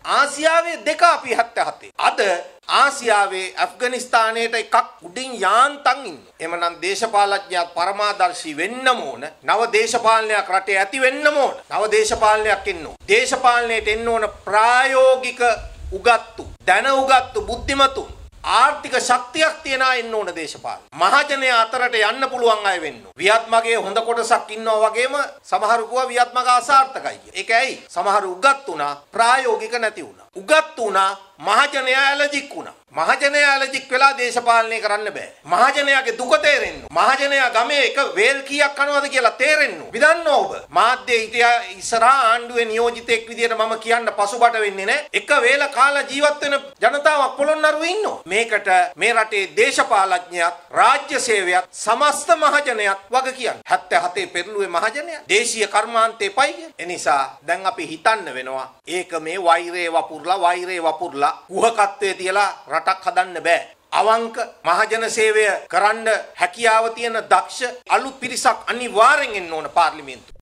ආසියාවේ දෙක අපි 77. අද ආසියාවේ ඇෆ්ගනිස්තානයේට එකක් උඩින් යාන්තම් ඉන්නවා. එමනම් දේශපාලඥයාත් පරමාදර්ශී වෙන්නම ඕන. නව දේශපාලනයක් රටේ ඇති වෙන්නම ඕන. නව දේශපාලනයක් එන්න ඕන. දේශපාලනයට එන්න ඕන ප්‍රායෝගික උගත්තු, දැන උගත්තු බුද්ධිමතුන්. ආර්ථික ශක්තියක් තියන අය එන්න ඕන දේශපාලන. මහජනයා අතරට යන්න පුළුවන් අය වෙන්න ඕන. වියත්මගේ හොඳ කොටසක් ඉන්නවා වගේම සමහරු කිව්වා වියත්මක අසාර්ථකයි කියලා. ඒක ඇයි? සමහරු උගත් වුණා, ප්‍රායෝගික නැති වුණා. උගත් වුණා, මහජනයා ඇලර්ජික් වුණා. මහජනයා ඇලර්ජික් වෙලා දේශපාලනය කරන්න බෑ. මහජනයාගේ දුක තේරෙන්න ඕන. මහජනයා ගමේ එක වේල් කීයක් කනවද කියලා තේරෙන්න ඕන. විදන්න ඔබ. මාධ්‍ය ඉස්සරහා ආණ්ඩුවේ නියෝජිතෙක් විදියට මම කියන්න පසුබට වෙන්නේ නැහැ. එක වේල කාලා ජීවත් වෙන ජනතාවක් පොළොන්නරුවේ ඉන්නවා. මේකට මේ රටේ දේශපාලඥයත් රාජ්‍ය සේවයත් සමස්ත මහජනයත් වග කියන්නේ. 77 පෙරළුවේ මහජනයා දේශීය කර්මාන්තේ පයි කියන. ඒ නිසා දැන් අපි හිතන්න වෙනවා. ඒක මේ වෛරේ වපුරලා කුහකත්වයේ තියලා රටක් හදන්න බෑ. අවංක මහජන සේවය කරන්න හැකියාව තියෙන දක්ෂ අලුත් පිරිසක් අනිවාර්යෙන් එන්න ඕන පාර්ලිමේන්තුවට.